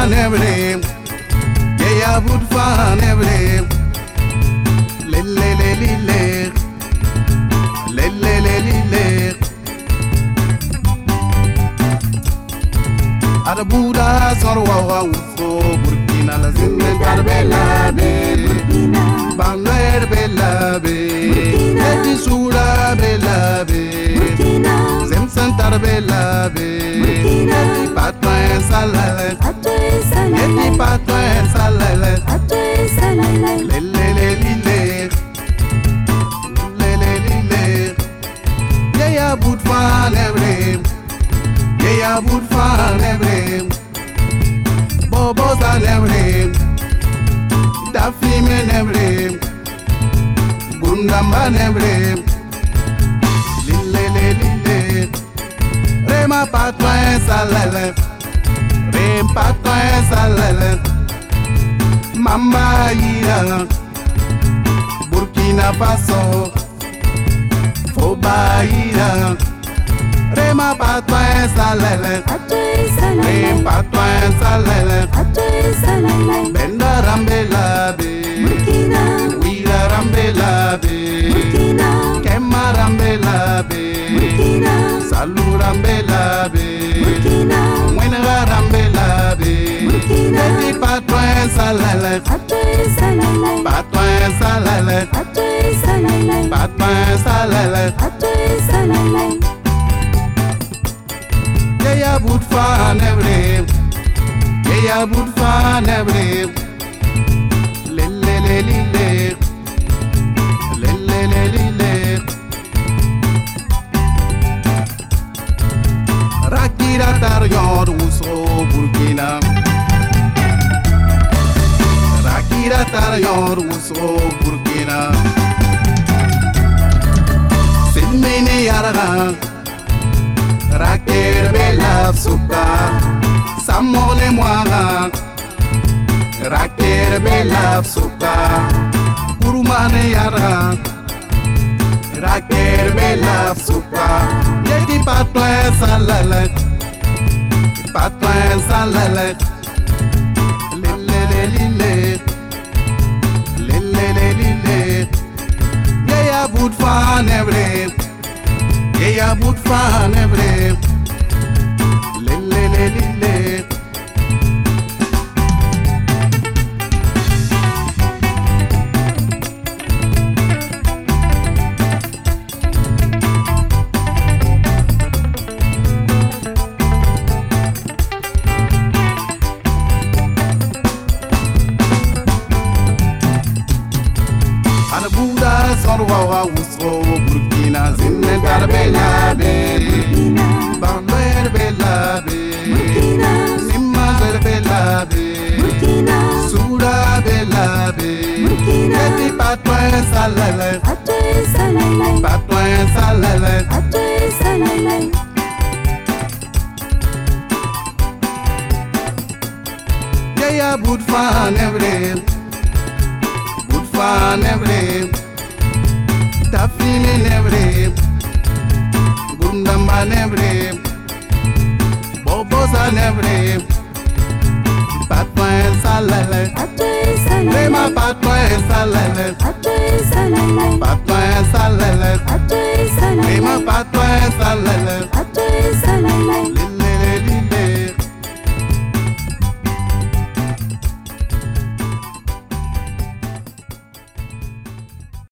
fan every yeah would fan every le le le le le le le le le ada buda sorwa wa ufo Burkina la zinde tarbela be Bangladesh bela be Eti sura bela be Zemsan tarbela be Eti patwen salale Eti patwen salale le le le le le le le le yeah boot fan every yeah boot fan every Bobo san every Daffy men every Gundamba every lille lille Rema patwen salale Rem patwen salale Mamba ira Burkina Faso Foba ira Rema patwen salale Rem patwen salale Benda rambela be Wira rambela be Kemma rambela be Salu rambela be Wenga rambela be Eti patwen salale Patwen salale Patwen salale Yeah boot fan every yeah boot fan every le le le le le le le le Rakira tar yor uso Burkina Rakira tar yor uso Burkina Silmene yaraga Raker bela suka Samole moaga Raker bela suka Kurumane yaraga Raker bela suka Yeti patwen salale Patwen salale Lille lille Lille lille Yeah boot fan every yeah boot fan every le le le le ana buda sorwa wa usro Burkina zinne tarbela be Bangladesh bela be Simma bela be Sura bela be Eti patwen salale Patwen salale yeah boot fan every boot fan every Taffy men every Gundamba every Bobo san every Patwen salale Rema patwen salale Patwen salale Rema patwen salale